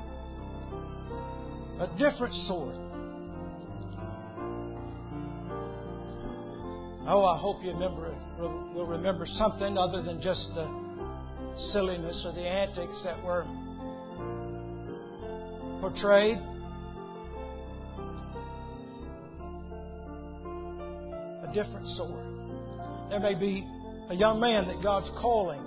A different sort. Oh, I hope you will remember something other than just the silliness or the antics that were portrayed. A different sort. There may be a young man that God's calling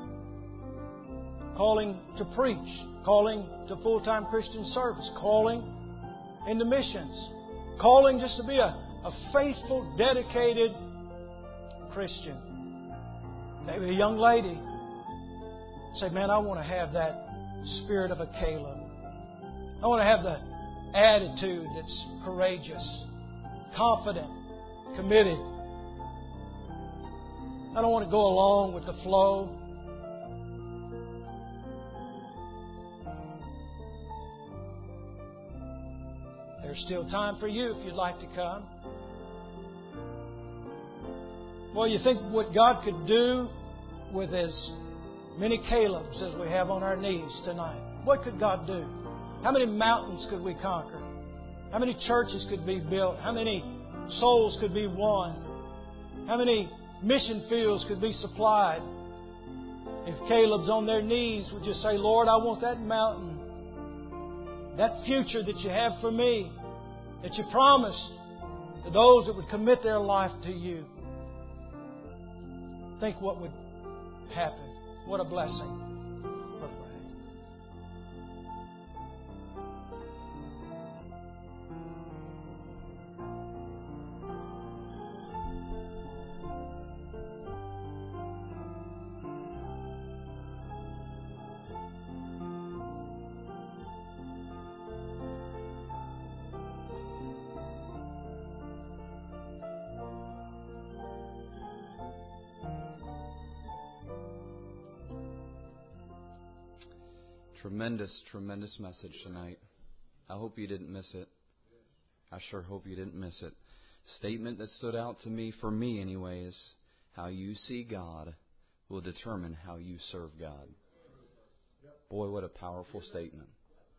to preach, calling to full-time Christian service, calling into missions, calling just to be a faithful, dedicated Christian. Maybe a young lady say, man, I want to have that spirit of a Caleb. I want to have the attitude that's courageous, confident, committed. I don't want to go along with the flow. There's still time for you if you'd like to come. Well, you think what God could do with as many Calebs as we have on our knees tonight? What could God do? How many mountains could we conquer? How many churches could be built? How many souls could be won? How many mission fields could be supplied? If Caleb's on their knees would just say, Lord, I want that mountain, that future that you have for me, that you promised to those that would commit their life to you. Think what would happen. What a blessing. Tremendous message tonight. I hope you didn't miss it. I sure hope you didn't miss it. Statement that stood out to me, for me anyway, is how you see God will determine how you serve God. Boy, what a powerful statement.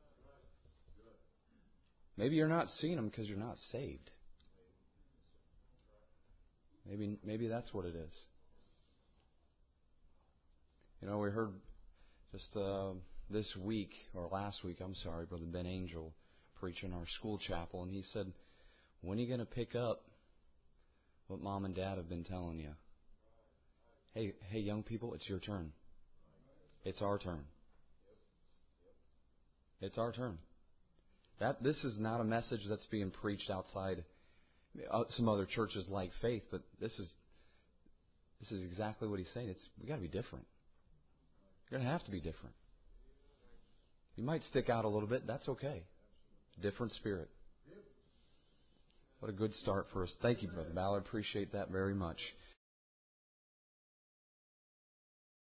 Maybe you're not seeing Him because you're not saved. Maybe that's what it is. You know, we heard just this week, or last week, Brother Ben Angel preached in our school chapel, and he said, when are you going to pick up what Mom and Dad have been telling you? Hey, young people, it's your turn. It's our turn. It's our turn. This is not a message that's being preached outside some other churches like Faith, but this is exactly what he's saying. We got to be different. You're going to have to be different. You might stick out a little bit. That's okay. Different spirit. What a good start for us. Thank you, Brother Ballard. Appreciate that very much.